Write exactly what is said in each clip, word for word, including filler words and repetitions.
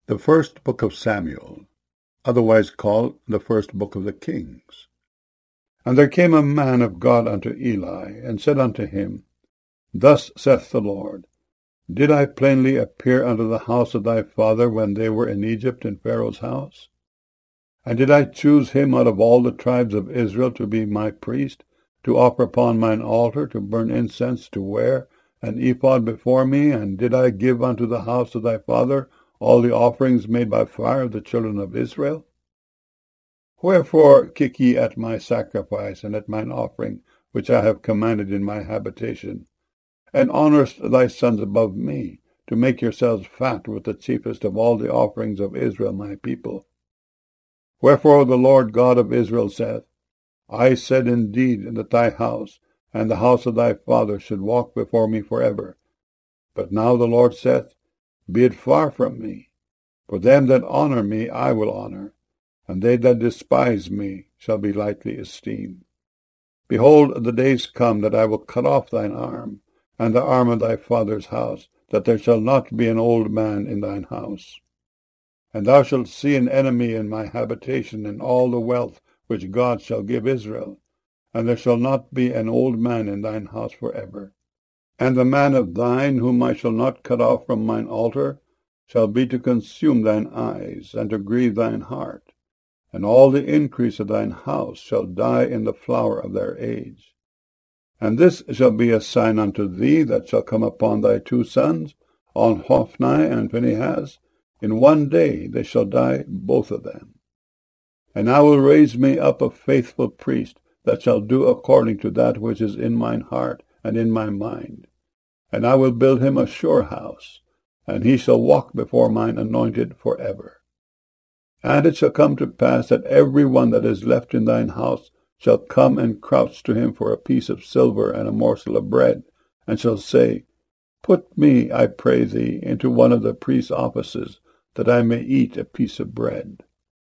The first book of Samuel, otherwise called the first book of the Kings. And there came a man of God unto Eli, and said unto him, Thus saith the Lord, Did I plainly appear unto the house of thy father when they were in Egypt in Pharaoh's house? And did I choose him out of all the tribes of Israel to be my priest, to offer upon mine altar, to burn incense, to wear an ephod before me? And did I give unto the house of thy father all the offerings made by fire of the children of Israel? Wherefore kick ye at my sacrifice, and at mine offering, which I have commanded in my habitation, and honourest thy sons above me, to make yourselves fat with the chiefest of all the offerings of Israel my people? Wherefore the Lord God of Israel saith, I said indeed that thy house and the house of thy father should walk before me for ever. But now the Lord saith, Be it far from me, for them that honour me I will honour, and they that despise me shall be lightly esteemed. Behold, the days come that I will cut off thine arm, and the arm of thy father's house, that there shall not be an old man in thine house. And thou shalt see an enemy in my habitation, in all the wealth which God shall give Israel, and there shall not be an old man in thine house for ever. And the man of thine, whom I shall not cut off from mine altar, shall be to consume thine eyes, and to grieve thine heart. And all the increase of thine house shall die in the flower of their age. And this shall be a sign unto thee that shall come upon thy two sons, on Hophni and Phinehas. In one day they shall die both of them. And I will raise me up a faithful priest, that shall do according to that which is in mine heart and in my mind. And I will build him a sure house, and he shall walk before mine anointed for ever. And it shall come to pass that every one that is left in thine house shall come and crouch to him for a piece of silver and a morsel of bread, and shall say, Put me, I pray thee, into one of the priest's offices, that I may eat a piece of bread.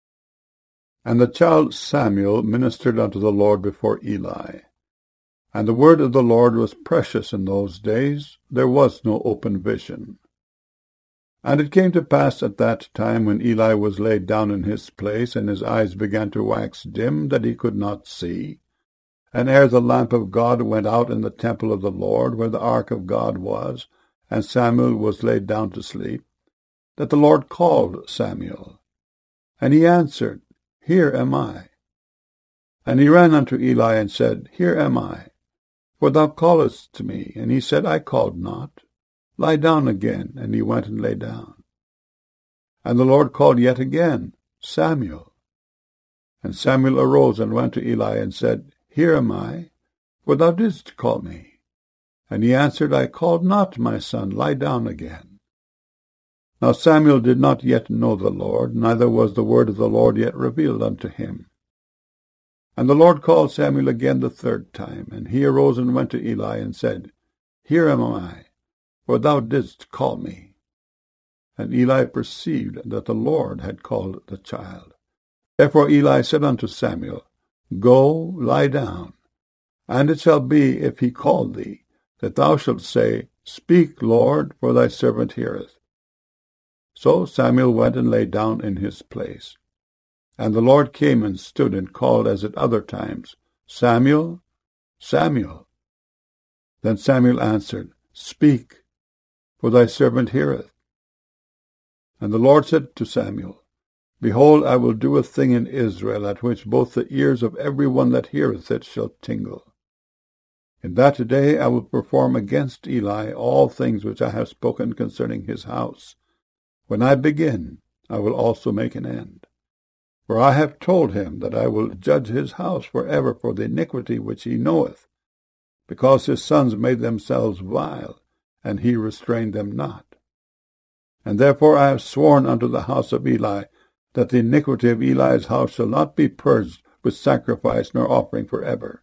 And the child Samuel ministered unto the Lord before Eli. And the word of the Lord was precious in those days. There was no open vision. And it came to pass at that time, when Eli was laid down in his place, and his eyes began to wax dim, that he could not see, and ere the lamp of God went out in the temple of the Lord, where the ark of God was, and Samuel was laid down to sleep, that the Lord called Samuel. And he answered, Here am I. And he ran unto Eli, and said, Here am I. For thou callest to me. And he said, I called not. Lie down again. And he went and lay down. And the Lord called yet again, Samuel. And Samuel arose and went to Eli, and said, Here am I, for thou didst call me. And he answered, I called not, my son, lie down again. Now Samuel did not yet know the Lord, neither was the word of the Lord yet revealed unto him. And the Lord called Samuel again the third time, and he arose and went to Eli, and said, Here am I, for thou didst call me. And Eli perceived that the Lord had called the child. Therefore Eli said unto Samuel, Go, lie down. And it shall be, if he call thee, that thou shalt say, Speak, Lord, for thy servant heareth. So Samuel went and lay down in his place. And the Lord came and stood and called as at other times, Samuel, Samuel. Then Samuel answered, Speak, for thy servant heareth. And the Lord said to Samuel, Behold, I will do a thing in Israel, at which both the ears of every one that heareth it shall tingle. In that day I will perform against Eli all things which I have spoken concerning his house. When I begin, I will also make an end. For I have told him that I will judge his house for ever for the iniquity which he knoweth, because his sons made themselves vile, and he restrained them not. And therefore I have sworn unto the house of Eli, that the iniquity of Eli's house shall not be purged with sacrifice nor offering for ever.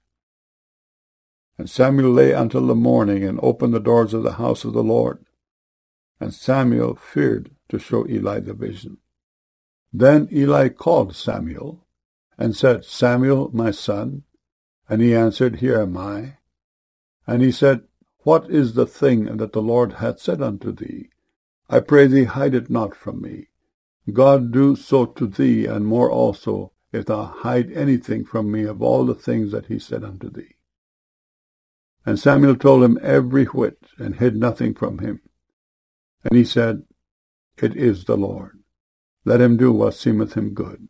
And Samuel lay until the morning, and opened the doors of the house of the Lord. And Samuel feared to show Eli the vision. Then Eli called Samuel, and said, Samuel, my son. And he answered, Here am I. And he said, What is the thing that the Lord hath said unto thee? I pray thee, hide it not from me. God do so to thee, and more also, if thou hide anything from me of all the things that he said unto thee. And Samuel told him every whit, and hid nothing from him. And he said, It is the Lord. Let him do what seemeth him good.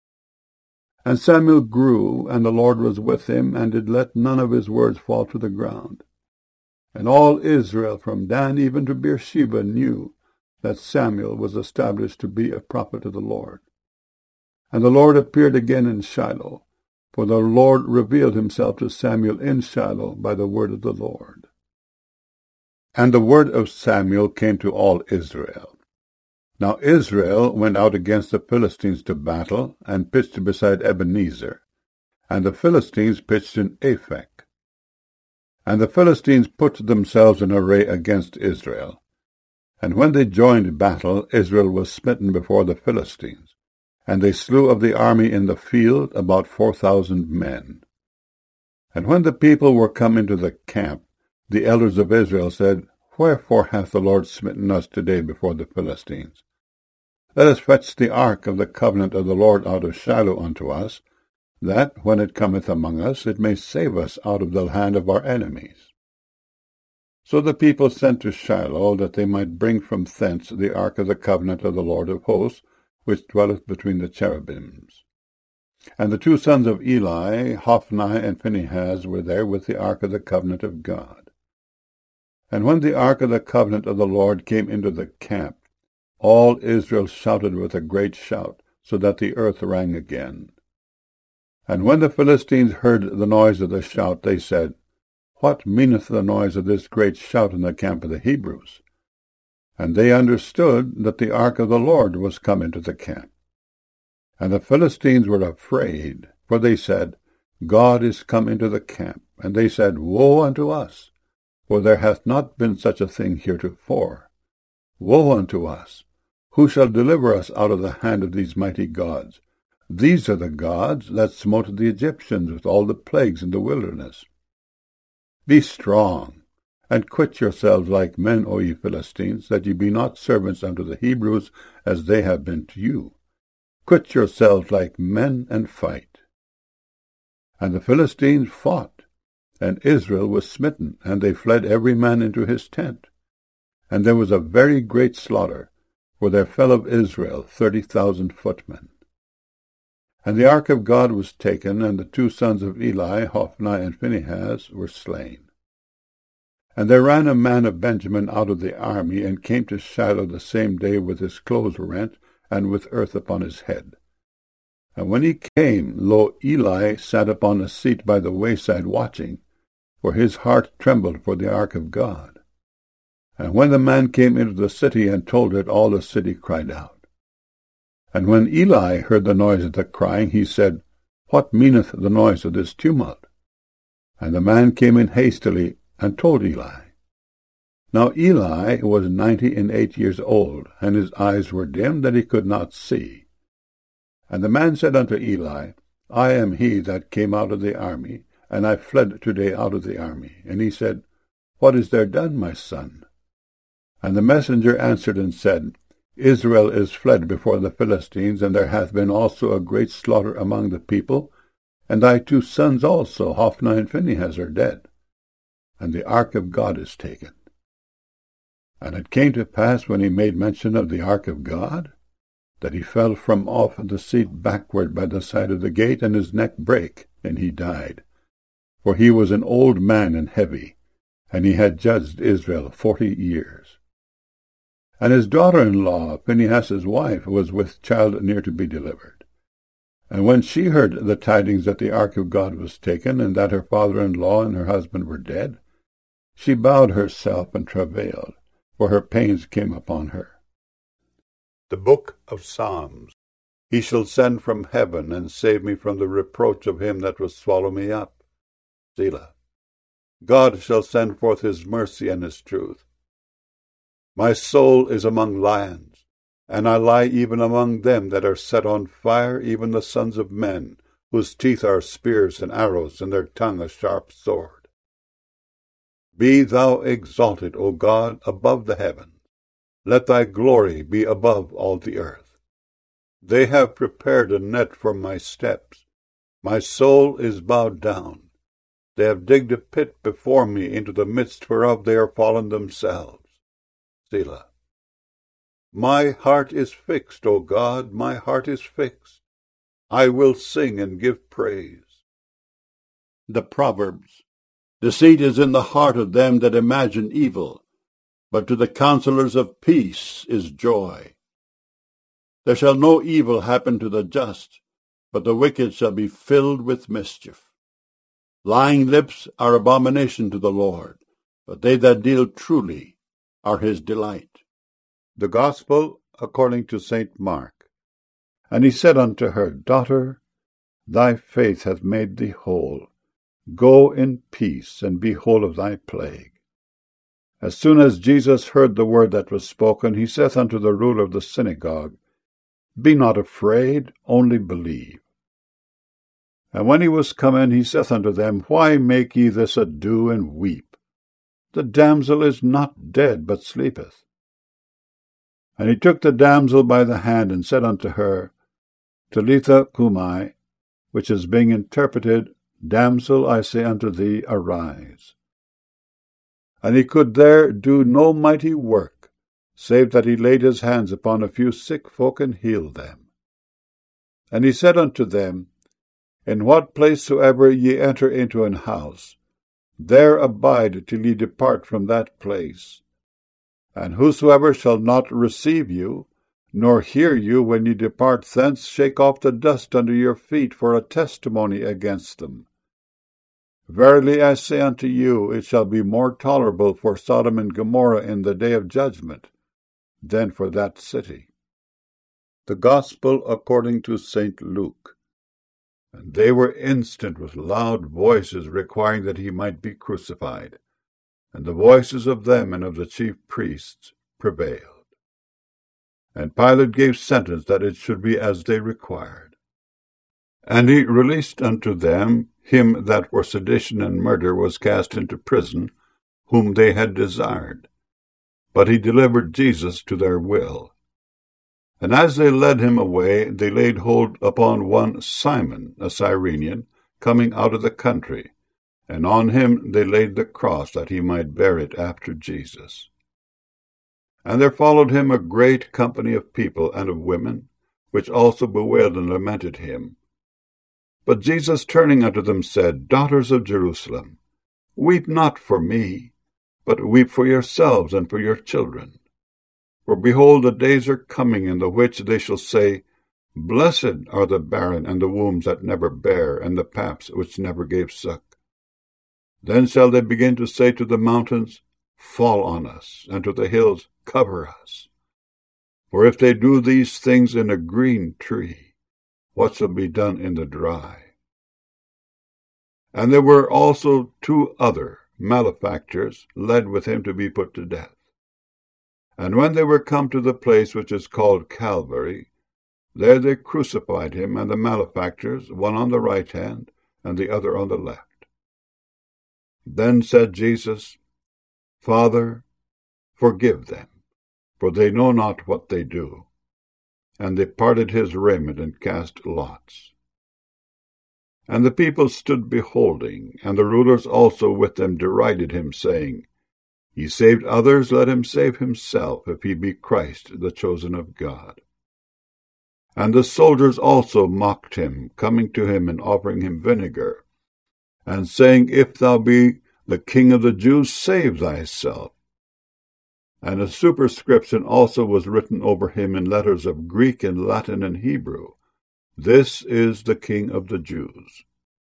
And Samuel grew, and the Lord was with him, and did let none of his words fall to the ground. And all Israel, from Dan even to Beersheba, knew that Samuel was established to be a prophet of the Lord. And the Lord appeared again in Shiloh, for the Lord revealed himself to Samuel in Shiloh by the word of the Lord. And the word of Samuel came to all Israel. Now Israel went out against the Philistines to battle, and pitched beside Ebenezer, and the Philistines pitched in Aphek. And the Philistines put themselves in array against Israel. And when they joined battle, Israel was smitten before the Philistines, and they slew of the army in the field about four thousand men. And when the people were come into the camp, the elders of Israel said, Wherefore hath the Lord smitten us today before the Philistines? Let us fetch the ark of the covenant of the Lord out of Shiloh unto us, that, when it cometh among us, it may save us out of the hand of our enemies. So the people sent to Shiloh, that they might bring from thence the ark of the covenant of the Lord of hosts, which dwelleth between the cherubims. And the two sons of Eli, Hophni and Phinehas, were there with the ark of the covenant of God. And when the ark of the covenant of the Lord came into the camp, all Israel shouted with a great shout, so that the earth rang again. And when the Philistines heard the noise of the shout, they said, What meaneth the noise of this great shout in the camp of the Hebrews? And they understood that the ark of the Lord was come into the camp. And the Philistines were afraid, for they said, God is come into the camp. And they said, Woe unto us! For there hath not been such a thing heretofore. Woe unto us! Who shall deliver us out of the hand of these mighty gods? These are the gods that smote the Egyptians with all the plagues in the wilderness. Be strong, and quit yourselves like men, O ye Philistines, that ye be not servants unto the Hebrews, as they have been to you. Quit yourselves like men, and fight. And the Philistines fought, and Israel was smitten, and they fled every man into his tent. And there was a very great slaughter, for there fell of Israel thirty thousand footmen. And the ark of God was taken, and the two sons of Eli, Hophni and Phinehas, were slain. And there ran a man of Benjamin out of the army, and came to Shiloh the same day with his clothes rent, and with earth upon his head. And when he came, lo, Eli sat upon a seat by the wayside watching, for his heart trembled for the ark of God. And when the man came into the city and told it, all the city cried out. And when Eli heard the noise of the crying, he said, What meaneth the noise of this tumult? And the man came in hastily, and told Eli. Now Eli was ninety and eight years old, and his eyes were dim, that he could not see. And the man said unto Eli, I am he that came out of the army, and I fled today out of the army. And he said, What is there done, my son? And the messenger answered and said, Israel is fled before the Philistines, and there hath been also a great slaughter among the people, and thy two sons also, Hophni and Phinehas, are dead, and the ark of God is taken. And it came to pass, when he made mention of the ark of God, that he fell from off the seat backward by the side of the gate, and his neck brake, and he died. For he was an old man and heavy, and he had judged Israel forty years. And his daughter-in-law, Phinehas's wife, was with child near to be delivered. And when she heard the tidings that the ark of God was taken, and that her father-in-law and her husband were dead, she bowed herself and travailed, for her pains came upon her. The Book of Psalms. He shall send from heaven, and save me from the reproach of him that will swallow me up. Selah. God shall send forth his mercy and his truth. My soul is among lions, and I lie even among them that are set on fire, even the sons of men, whose teeth are spears and arrows, and their tongue a sharp sword. Be thou exalted, O God, above the heavens. Let thy glory be above all the earth. They have prepared a net for my steps. My soul is bowed down. They have digged a pit before me, into the midst whereof they are fallen themselves. Selah. My heart is fixed, O God, my heart is fixed. I will sing and give praise. The Proverbs. Deceit is in the heart of them that imagine evil, but to the counselors of peace is joy. There shall no evil happen to the just, but the wicked shall be filled with mischief. Lying lips are abomination to the Lord, but they that deal truly are his delight. The Gospel according to Saint Mark. And he said unto her, Daughter, thy faith hath made thee whole. Go in peace, and be whole of thy plague. As soon as Jesus heard the word that was spoken, he saith unto the ruler of the synagogue, Be not afraid, only believe. And when he was come in, he saith unto them, Why make ye this ado, and weep? The damsel is not dead, but sleepeth. And he took the damsel by the hand, and said unto her, Talitha cumi, which is being interpreted, Damsel, I say unto thee, arise. And he could there do no mighty work, save that he laid his hands upon a few sick folk and healed them. And he said unto them, In what place soever ye enter into an house, there abide till ye depart from that place. And whosoever shall not receive you, nor hear you when ye depart thence, shake off the dust under your feet for a testimony against them. Verily I say unto you, it shall be more tolerable for Sodom and Gomorrah in the day of judgment than for that city. The Gospel according to Saint Luke. And they were instant with loud voices, requiring that he might be crucified. And the voices of them and of the chief priests prevailed. And Pilate gave sentence that it should be as they required. And he released unto them him that for sedition and murder was cast into prison, whom they had desired. But he delivered Jesus to their will. And as they led him away, they laid hold upon one Simon, a Cyrenian, coming out of the country, and on him they laid the cross, that he might bear it after Jesus. And there followed him a great company of people and of women, which also bewailed and lamented him. But Jesus, turning unto them, said, Daughters of Jerusalem, weep not for me, but weep for yourselves and for your children. For behold, the days are coming, in the which they shall say, Blessed are the barren, and the wombs that never bare, and the paps which never gave suck. Then shall they begin to say to the mountains, Fall on us, and to the hills, Cover us. For if they do these things in a green tree, what shall be done in the dry? And there were also two other malefactors led with him to be put to death. And when they were come to the place which is called Calvary, there they crucified him and the malefactors, one on the right hand, and the other on the left. Then said Jesus, Father, forgive them, for they know not what they do. And they parted his raiment and cast lots. And the people stood beholding, and the rulers also with them derided him, saying, He saved others, let him save himself, if he be Christ, the chosen of God. And the soldiers also mocked him, coming to him and offering him vinegar, and saying, If thou be the King of the Jews, save thyself. And a superscription also was written over him in letters of Greek and Latin and Hebrew, This is the King of the Jews.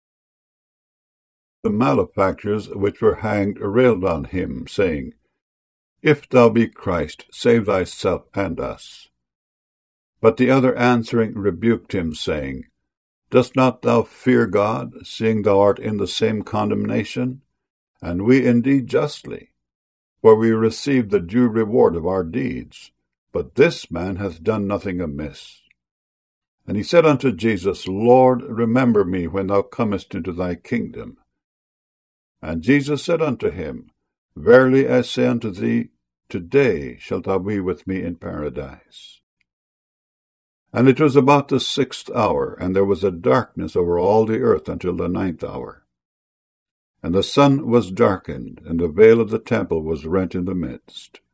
The malefactors which were hanged railed on him, saying, If thou be Christ, save thyself and us. But the other answering rebuked him, saying, Dost not thou fear God, seeing thou art in the same condemnation? And we indeed justly, for we receive the due reward of our deeds. But this man hath done nothing amiss. And he said unto Jesus, Lord, remember me when thou comest into thy kingdom. And Jesus said unto him, Verily I say unto thee, Today shalt thou be with me in paradise. And it was about the sixth hour, and there was a darkness over all the earth until the ninth hour. And the sun was darkened, and the veil of the temple was rent in the midst.